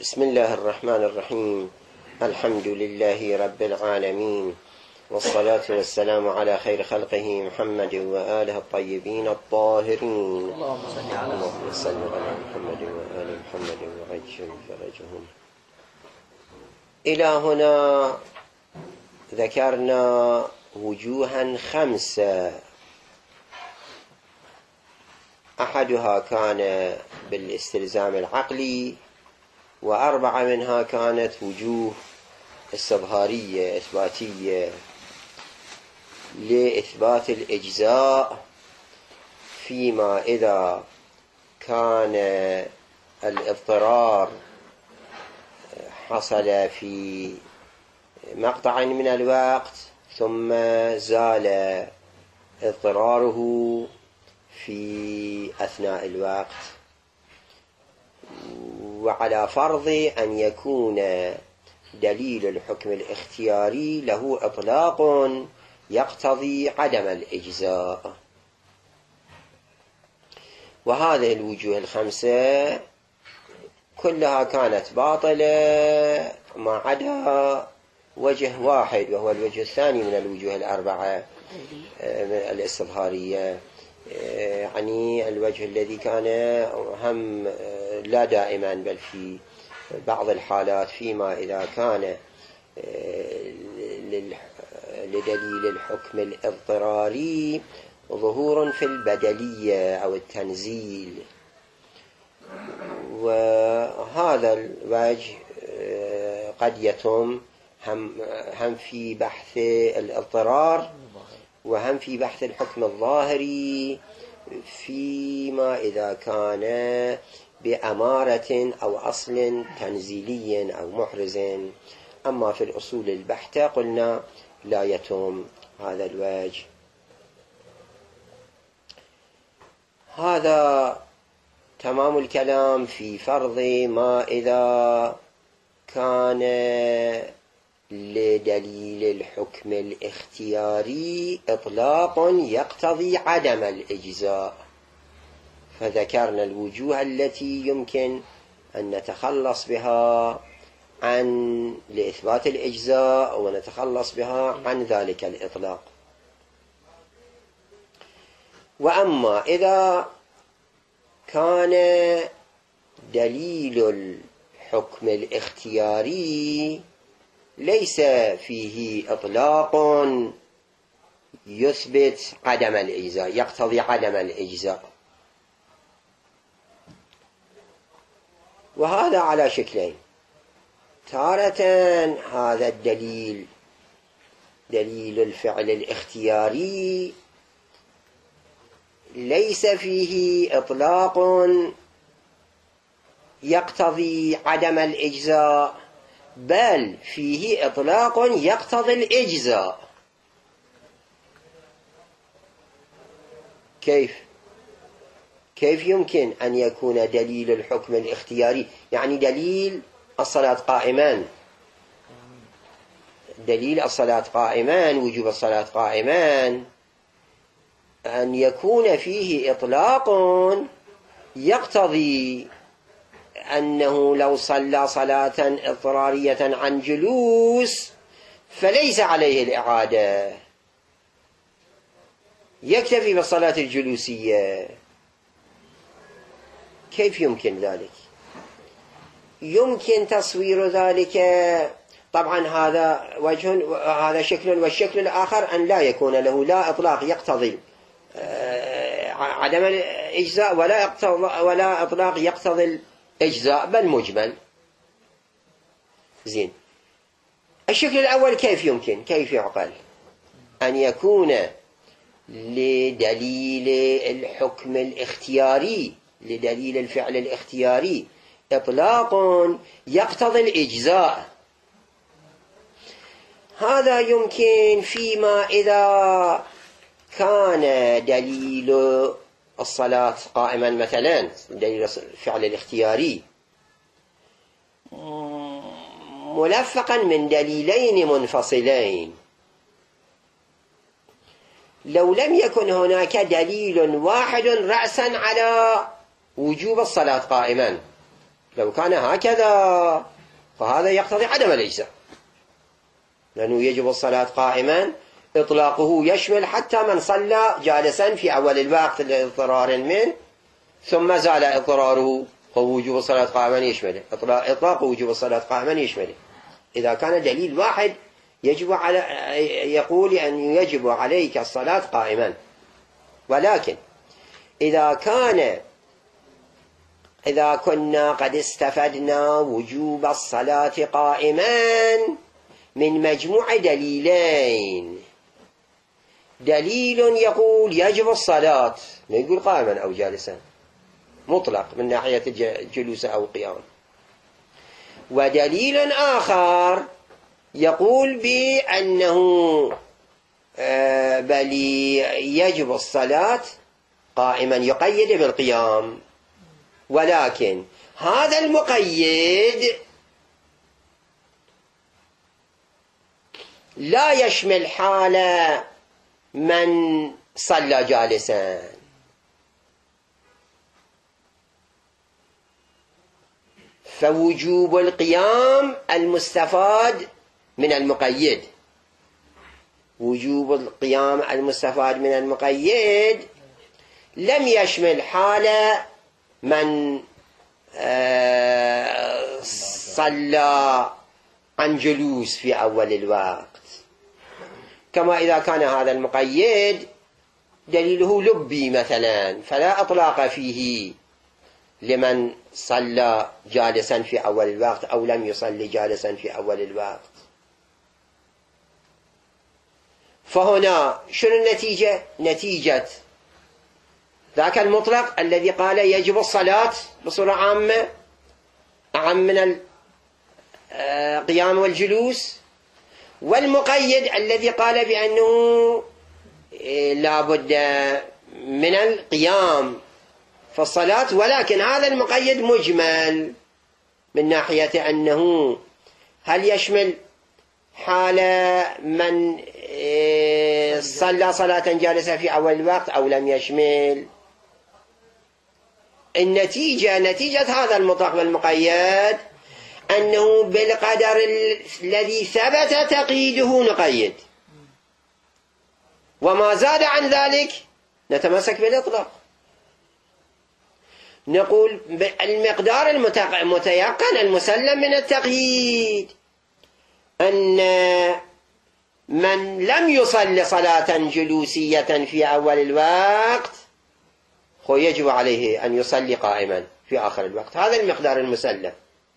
بسم الله الرحمن الرحيم. الحمد لله رب العالمين، والصلاة والسلام على خير خلقه محمد وآله الطيبين الطاهرين. اللهم صل على محمد وآل محمد وعجل فرجهم. إلى هنا ذكرنا وجوها 5، أحدها كان بالاستلزام العقلي، و4 منها كانت وجوه استظهارية إثباتية لإثبات الإجزاء، فيما إذا كان الاضطرار حصل في مقطع من الوقت ثم زال اضطراره في أثناء الوقت، وعلى فرض أن يكون دليل الحكم الاختياري له إطلاق يقتضي عدم الإجزاء. وهذه الوجوه 5 كلها كانت باطلة ما عدا وجه واحد، وهو الوجه الثاني من الوجوه 4 الاستظهارية، يعني الوجه الذي كان هم لا دائما بل في بعض الحالات، فيما إذا كان لدليل الحكم الاضطراري ظهور في البدلية أو التنزيل. وهذا الوجه قد يتم هم في بحث الاضطرار وهم في بحث الحكم الظاهري، فيما إذا كان بأمارة أو أصل تنزيلي أو محرز. أما في الأصول البحتة قلنا لا يتم هذا الوجه. هذا تمام الكلام في فرض ما إذا كان لدليل الحكم الاختياري إطلاق يقتضي عدم الإجزاء، فذكرنا الوجوه التي يمكن أن نتخلص بها لإثبات الإجزاء ونتخلص بها عن ذلك الإطلاق. وأما إذا كان دليل الحكم الاختياري ليس فيه إطلاق يثبت عدم الإجزاء، يقتضي عدم الإجزاء، وهذا على شكلين: تارة هذا الدليل دليل الفعل الاختياري ليس فيه إطلاق يقتضي عدم الإجزاء، بل فيه إطلاق يقتضي الإجزاء. كيف يمكن أن يكون دليل الحكم الاختياري، يعني دليل الصلاة قائمان، دليل الصلاة قائمان، وجوب الصلاة قائمان، أن يكون فيه إطلاق يقتضي أنه لو صلى صلاة اضطرارية عن جلوس فليس عليه الإعادة، يكتفي بالصلاة الجلوسية؟ كيف يمكن ذلك؟ يمكن تصوير ذلك. طبعا هذا وجه، هذا شكل، والشكل الآخر أن لا يكون له لا إطلاق يقتضي عدم الإجزاء ولا إطلاق يقتضي الإجزاء بل مجمل. زين، الشكل الأول كيف يمكن، كيف يعقل أن يكون لدليل الحكم الاختياري، لدليل الفعل الاختياري، إطلاق يقتضي الإجزاء؟ هذا يمكن فيما إذا كان دليل الصلاة قائما مثلا، دليل الفعل الاختياري ملفقا من دليلين منفصلين. لو لم يكن هناك دليل واحد رأسا على وجوب الصلاة قائما، لو كان هكذا فهذا يقتضي عدم الإجزاء، لأنه يجب الصلاة قائما إطلاقه يشمل حتى من صلى جالسا في أول الوقت لاضطرار منه ثم زال اضطراره، فوجوب الصلاة قائما يشمله، إطلاق وجوب الصلاة قائما يشمله. إذا كان دليل واحد يجب يقول أن يجب عليك الصلاة قائما. ولكن إذا كنا قد استفدنا وجوب الصلاة قائما من مجموع دليلين، دليل يقول يجب الصلاة، لا يقول قائما أو جالسا مطلق من ناحية الجلوس أو قيام، ودليل آخر يقول بأنه بل يجب الصلاة قائما يقيد بالقيام، ولكن هذا المقيد لا يشمل حال من صلى جالسا، فوجوب القيام المستفاد من المقيد، وجوب القيام المستفاد من المقيد لم يشمل حال من صلى عن جلوس في أول الوقت، كما إذا كان هذا المقيد دليله لبي مثلا فلا أطلاق فيه لمن صلى جالسا في أول الوقت أو لم يصلي جالسا في أول الوقت. فهنا شنو النتيجة؟ نتيجة ذاك المطلق الذي قال يجب الصلاة بصورة عامة أعم من القيام والجلوس، والمقيد الذي قال بأنه لا بد من القيام في الصلاة، ولكن هذا المقيد مجمل من ناحية أنه هل يشمل حال من صلى صلاة جالسة في أول الوقت أو لم يشمل. نتيجة هذا المطلق والمقيد أنه بالقدر الذي ثبت تقييده نقيد، وما زاد عن ذلك نتمسك بالإطلاق، نقول المقدار المتيقن المسلم من التقييد أن من لم يصل صلاة جلوسية في أول الوقت هو يجب عليه أن يصلي قائما في آخر الوقت، هذا المقدار المسلم.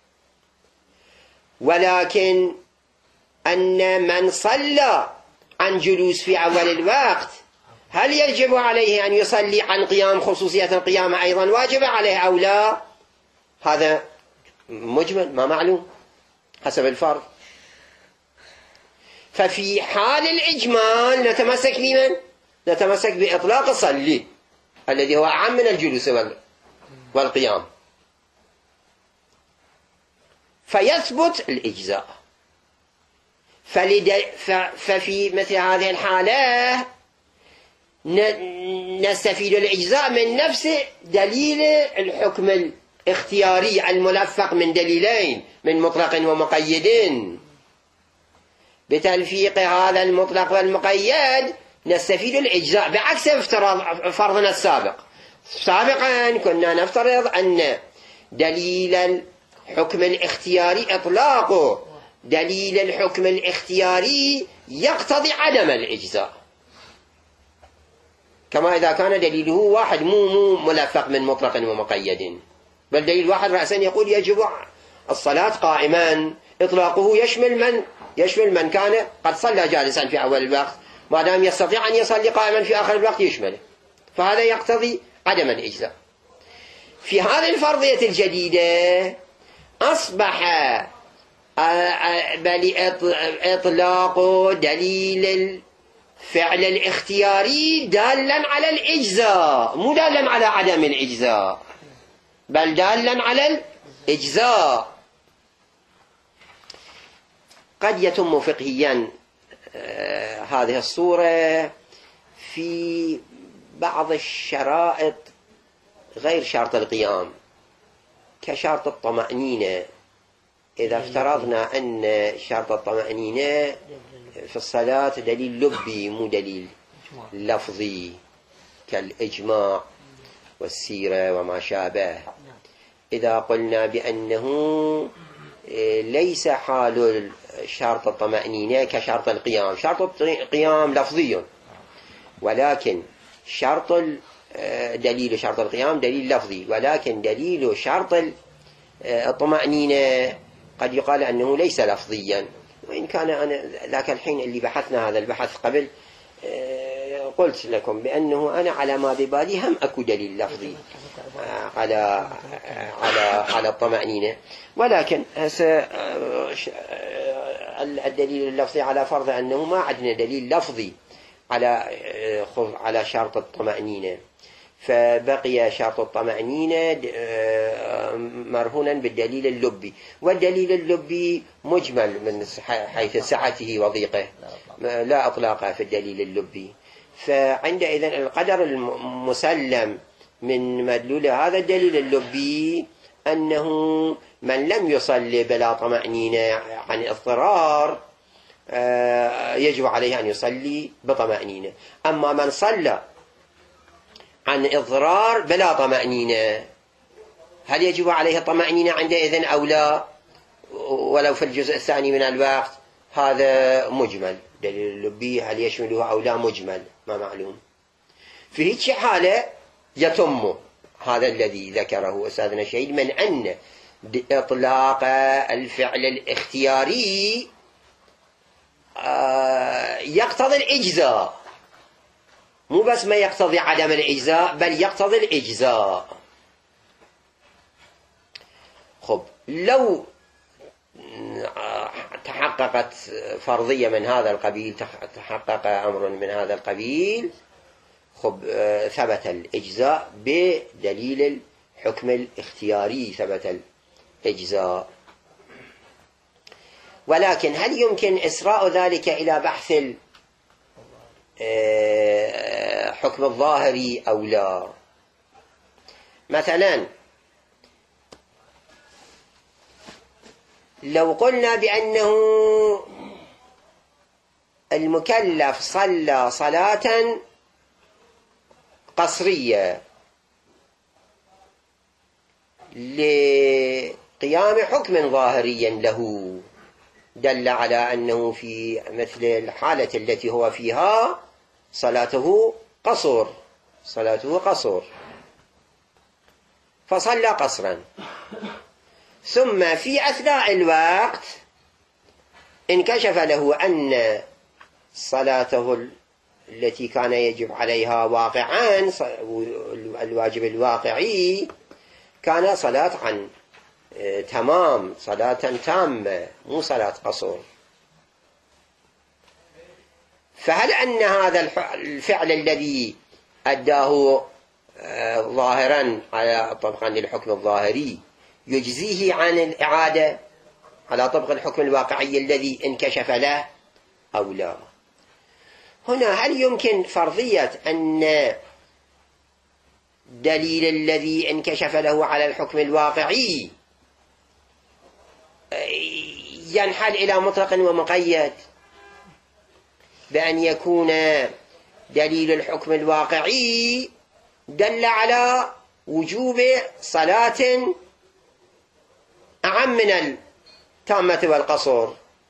ولكن أن من صلى عن جلوس في أول الوقت هل يجب عليه أن يصلي عن قيام، خصوصية القيام أيضا واجب عليه أو لا؟ هذا مجمل ما معلوم حسب الفرض. ففي حال الإجمال نتمسك بمن؟ نتمسك بإطلاق الصلي الذي هو أعم من الجلوس والقيام، فيثبت الإجزاء. ففي مثل هذه الحالة نستفيد الإجزاء من نفس دليل الحكم الاختياري الملفق من دليلين من مطلق ومقيد. بتلفيق هذا المطلق والمقيد نستفيد الإجزاء بعكس فرضنا السابق. سابقا كنا نفترض أن دليل الحكم الاختياري إطلاقه دليل الحكم الاختياري يقتضي عدم الإجزاء، كما إذا كان دليله واحد مو ملفق من مطلق ومقيد، بل دليل واحد رأسا يقول يجب الصلاة قائما، إطلاقه يشمل من كان قد صلى جالسا في أول الوقت، ما دام يستطيع أن يصلي قائما في آخر الوقت يشمله، فهذا يقتضي عدم الإجزاء. في هذه الفرضية الجديدة أصبح بل إطلاق دليل الفعل الاختياري دالا على الإجزاء، مو دالا على عدم الإجزاء، بل دالا على الإجزاء. قد يتم فقهيا هذه الصورة في بعض الشرائط غير شرط القيام، كشرط الطمأنينة. إذا افترضنا أن شرط الطمأنينة في الصلاة دليل لبي مو دليل لفظي كالإجماع والسيرة وما شابه، إذا قلنا بأنه ليس حال شرط الطمأنينة كشرط القيام، شرط القيام لفظي، ولكن دليل شرط القيام دليل لفظي، ولكن دليل شرط الطمأنينة قد يقال أنه ليس لفظيا. وإن كان أنا ذاك الحين اللي بحثنا هذا البحث قبل قلت لكم بأنه أنا على ما ببالي هم أكو دليل لفظي على الطمأنينة، ولكن الدليل اللفظي على فرض أنه ما عندنا دليل لفظي على شرط الطمأنينة، فبقي شرط الطمأنينة مرهونا بالدليل اللبي، والدليل اللبي مجمل من حيث سعته وضيقه، لا أطلاق في الدليل اللبي. فعندئذ القدر المسلم من مدلول هذا الدليل اللبي أنه من لم يصلي بلا طمأنينة عن اضطرار يجب عليه أن يصلي بطمأنينة. أما من صلى عن إضرار بلا طمأنينة هل يجب عليه الطمأنينة عندئذ أو لا، ولو في الجزء الثاني من الوقت؟ هذا مجمل، دليل اللبي هل يشمله أو لا مجمل ما معلوم. في هيك حالة يتم هذا الذي ذكره أستاذنا الشهيد من أن إطلاق الفعل الاختياري يقتضي الإجزاء، مو بس ما يقتضي عدم الإجزاء بل يقتضي الإجزاء. خب لو تحققت فرضية من هذا القبيل، تحقق أمر من هذا القبيل، خب ثبت الإجزاء بدليل الحكم الاختياري، ثبت الإجزاء. ولكن هل يمكن إسراء ذلك إلى بحث حكم الظاهري أو لا؟ مثلا لو قلنا بأنه المكلف صلى صلاة قصرية لقيام حكم ظاهري له دل على أنه في مثل الحالة التي هو فيها صلاته قصر، فصلى قصرا، ثم في أثناء الوقت انكشف له أن صلاته التي كان يجب عليها واقعا، الواجب الواقعي كان صلاة عن تمام، صلاة تامة مو صلاة قصر. فهل أن هذا الفعل الذي أداه ظاهرا على طبقا للحكم الظاهري يجزيه عن الإعادة على طبق الحكم الواقعي الذي انكشف له أو لا؟ هنا هل يمكن فرضية أن دليل الذي انكشف له على الحكم الواقعي ينحل إلى مطلق ومقيد، بأن يكون دليل الحكم الواقعي دل على وجوب صلاة أعم من التامة والقصر،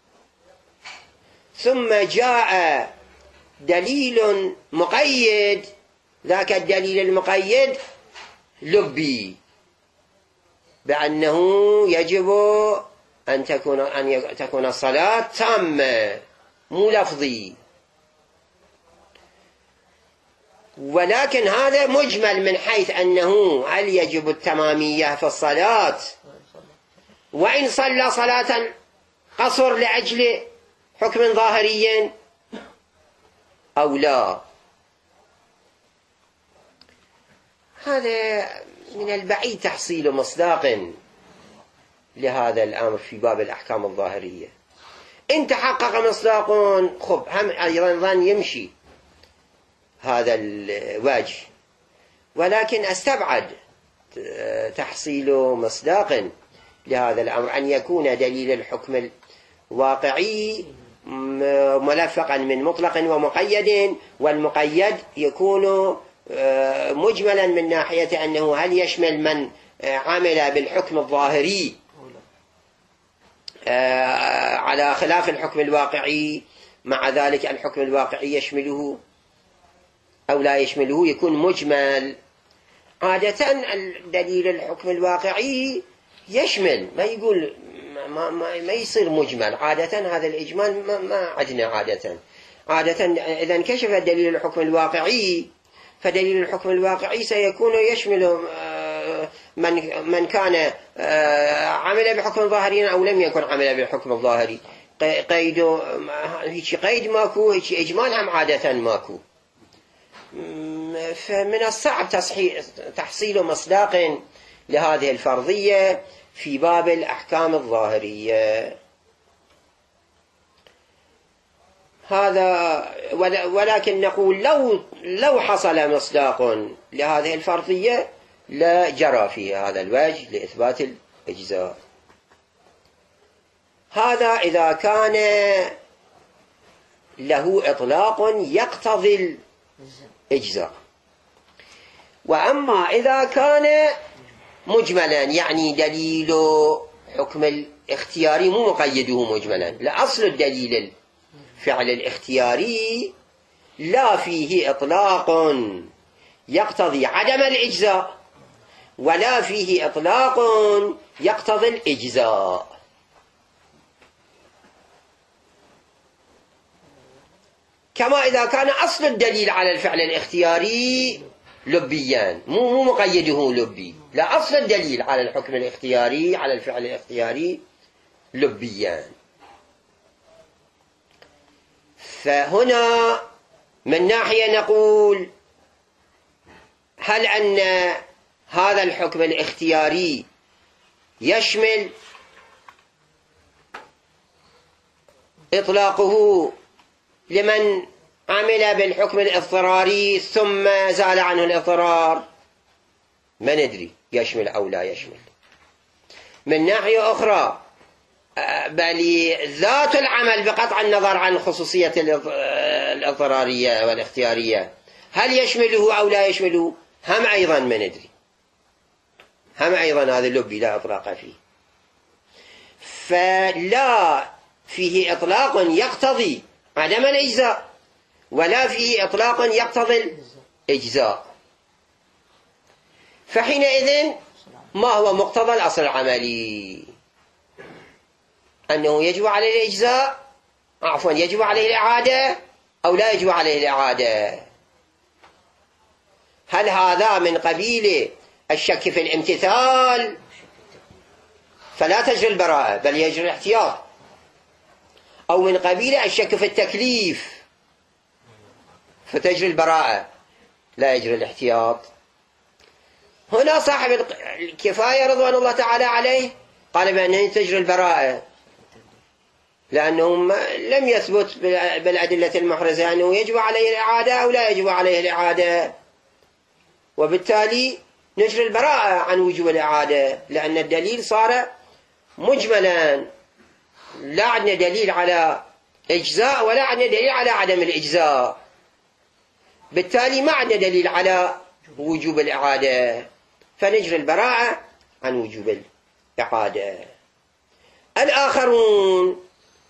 ثم جاء دليل مقيد، ذاك الدليل المقيد لبي بأنه يجب أن تكون الصلاة تامة مو لفظي، ولكن هذا مجمل من حيث أنه هل يجب التمامية في الصلاة وإن صلى صلاة قصر لأجل حكم ظاهري أو لا. هذا من البعيد تحصيل مصداق لهذا الأمر في باب الأحكام الظاهرية. إن تحقق مصداق خب هم أيضا يمشي هذا الوجه، ولكن استبعد تحصيل مصداق لهذا الأمر أن يكون دليل الحكم الواقعي ملفقا من مطلق ومقيد، والمقيد يكون مجملا من ناحية أنه هل يشمل من عمل بالحكم الظاهري على خلاف الحكم الواقعي، مع ذلك الحكم الواقعي يشمله أو لا يشمله، يكون مجمل. عادة الدليل الحكم الواقعي يشمل، ما يقول ما يصير مجمل. عادة هذا الإجمال ما عندنا. عادة إذا انكشف دليل الحكم الواقعي، فدليل الحكم الواقعي سيكون يشمل من كان عمل بحكم ظاهري أو لم يكن عمل بحكم الظاهري. قيد ماكو، هيك إجمال هم عادة ماكو. فمن الصعب تحصيل مصداق لهذه الفرضية في باب الأحكام الظاهرية. هذا ولكن نقول لو حصل مصداق لهذه الفرضية لا جرى في هذا الوجه لإثبات الإجزاء. هذا إذا كان له إطلاق يقتضي الإجزاء. وأما إذا كان مجملا، يعني دليل حكم الاختياري مو مقيده مجملا، لأصل الدليل الفعل الاختياري لا فيه إطلاق يقتضي عدم الإجزاء ولا فيه إطلاق يقتضي الإجزاء. كما إذا كان أصل الدليل على الفعل الاختياري لبيان، مو مقيده لبي، لا، أصل الدليل على الحكم الاختياري على الفعل الاختياري لبيان. فهنا من ناحية نقول هل أن هذا الحكم الاختياري يشمل إطلاقه لمن عمل بالحكم الاضطراري ثم زال عنه الاضطرار؟ ما ندري يشمل أو لا يشمل. من ناحية أخرى بل ذات العمل بقطع النظر عن خصوصية الاضطرارية والاختيارية هل يشمله أو لا يشمله؟ هم أيضا ما ندري، هم أيضا هذا اللبي لا إطلاق فيه. فلا فيه إطلاق يقتضي عدم الإجزاء ولا فيه إطلاق يقتضي الإجزاء. فحينئذ ما هو مقتضى الأصل العملي؟ أنه يجب عليه الإجزاء، يجب عليه الإعادة أو لا يجب عليه الإعادة. هل هذا من قبيل الشك في الامتثال فلا تجري البراءة بل يجري الاحتياط، أو من قبيل الشك في التكليف فتجري البراءة لا يجري الاحتياط؟ هنا صاحب الكفاية رضوان الله تعالى عليه قال بأنه تجري البراءة، لأنه لم يثبت بالأدلة المحرزة أنه يجب عليه الإعادة أو لا يجب عليه الإعادة، وبالتالي نجري البراءة عن وجوب الإعادة، لأن الدليل صار مجملا، لا عندنا دليل على إجزاء ولا عندنا دليل على عدم الإجزاء، بالتالي ما عندنا دليل على وجوب الإعادة، فنجري البراءة عن وجوب الإعادة. الآخرون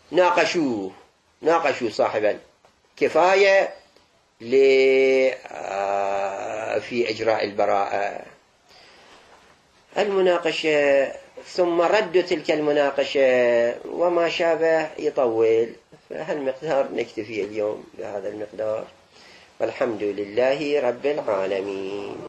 ناقشوا صاحب الكفاية في إجراء البراءة. المناقشة ثم رد تلك المناقشة وما شابه يطول، فهالمقدار نكتفي اليوم بهذا المقدار، والحمد لله رب العالمين.